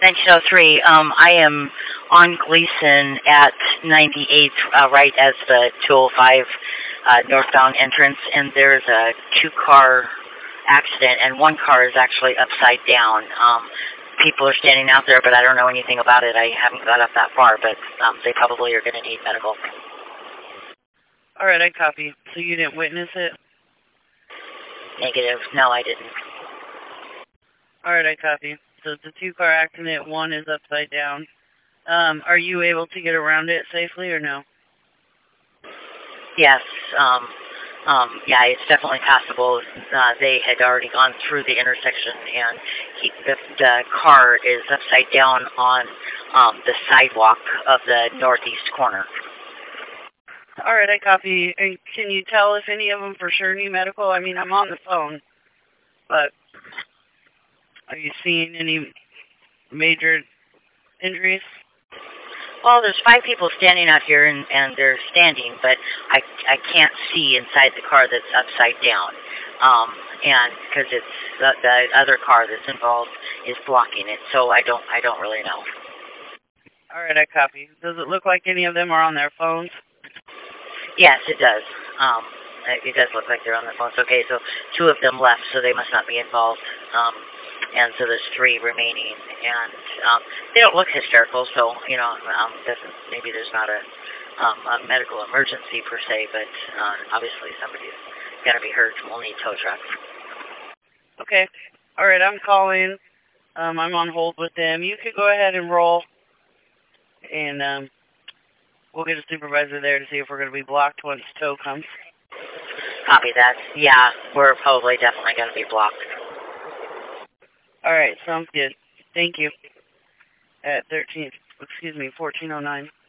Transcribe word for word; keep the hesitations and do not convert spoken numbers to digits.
nineteen oh three. Um, I am on Gleason at ninety-eighth, uh, right as the two oh five uh, northbound entrance, and there's a two-car accident, and one car is actually upside down. Um, people are standing out there, but I don't know anything about it. I haven't got up that far, but um, they probably are going to need medical. All right, I copy. So you didn't witness it? Negative. No, I didn't. All right, I copy. So it's a two-car accident. One is upside down. Um, are you able to get around it safely or no? Yes. Um, um, yeah, it's definitely passable. Uh, they had already gone through the intersection, and he, the, the car is upside down on um, the sidewalk of the northeast corner. All right, I copy. And can you tell if any of them for sure need medical? I mean, I'm on the phone, but are you seeing any major injuries? Well, there's five people standing out here, and, and they're standing, but I, I can't see inside the car that's upside down. Um, and because it's the, the other car that's involved is blocking it, so I don't I don't really know. All right, I copy. Does it look like any of them are on their phones? Yes, it does. Um, it does look like they're on their phones. Okay, so two of them left, so they must not be involved. Um, and so there's three remaining, and um, they don't look hysterical, so, you know, um, doesn't, maybe there's not a, um, a medical emergency per se, but uh, obviously somebody's going to be hurt and will need tow trucks. Okay. All right, I'm calling. Um, I'm on hold with them. You could go ahead and roll, and um, we'll get a supervisor there to see if we're going to be blocked once tow comes. Copy that. Yeah, we're probably definitely going to be blocked. All right, sounds good. Thank you. At thirteen, excuse me, fourteen oh nine.